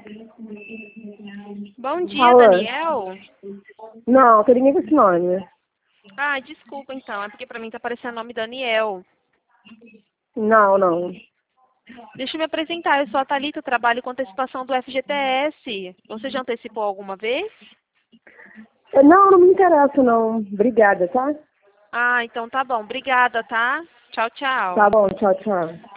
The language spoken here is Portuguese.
Bom dia, Alô? Daniel. Não, tem ninguém com esse nome. Ah, desculpa então, é porque pra mim tá aparecendo o nome Daniel. Não, não. Deixa eu me apresentar, eu sou a Thalita, eu trabalho com antecipação do FGTS. Você já antecipou alguma vez? Não, não me interessa, não. Obrigada, tá? Ah, então tá bom. Obrigada, tá? Tchau, tchau. Tá bom, tchau, tchau.